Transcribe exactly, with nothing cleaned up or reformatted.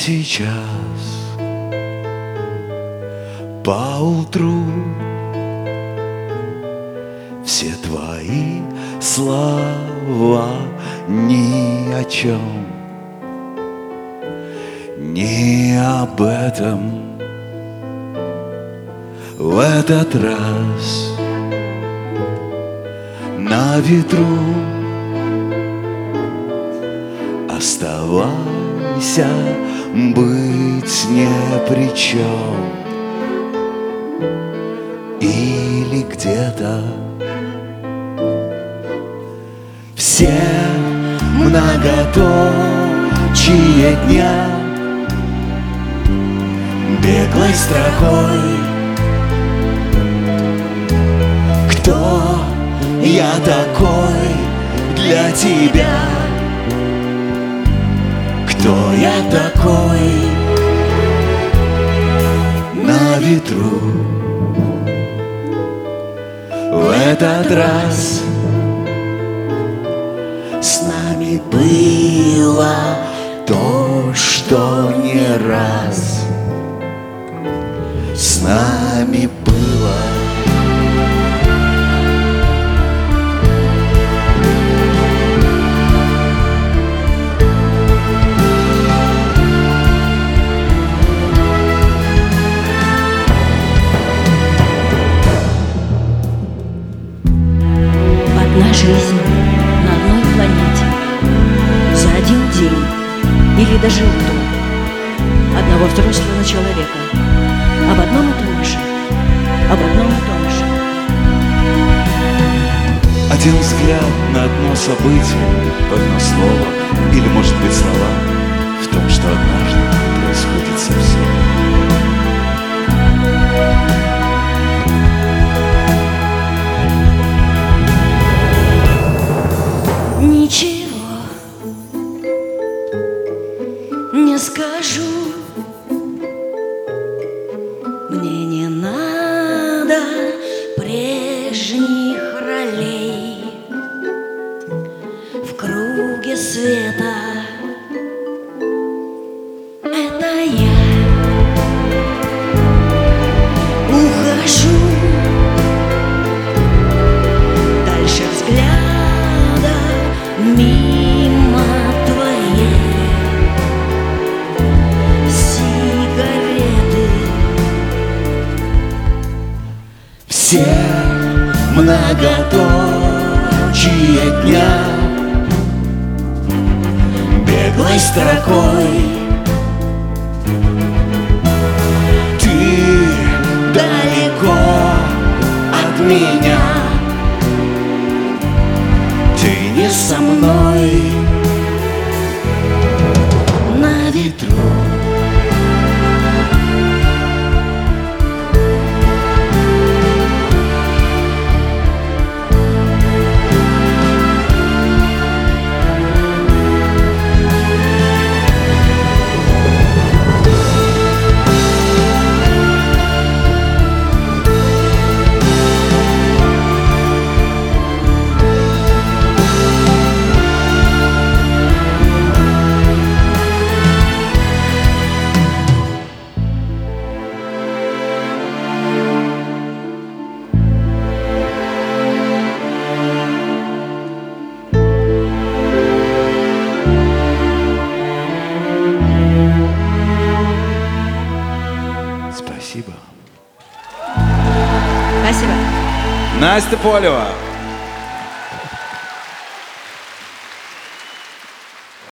сейчас поутру все твои слова ни о чем, не об этом. В этот раз на ветру оставайся быть не при чем. Или где-то все многоточие дня беглой строкой. Кто я такой для тебя? Кто я такой на ветру? В этот раз с нами было то, что не раз с нами было. Одна жизнь на одной планете за один день или даже до одного взрослого человека об одном и том же, об одном и том же. Один взгляд на одно событие, в одно слово, или, может быть, слова, в том, что однажды происходит совсем. Ничего не скажу, мне не надо прежних ролей в круге света. Это я ухожу дальше взгляда мимо твоей сигареты. Все многоточие дня беглой строкой. Ты далеко от меня, ты не со мной на ветру. Спасибо. Спасибо. Настя Полева.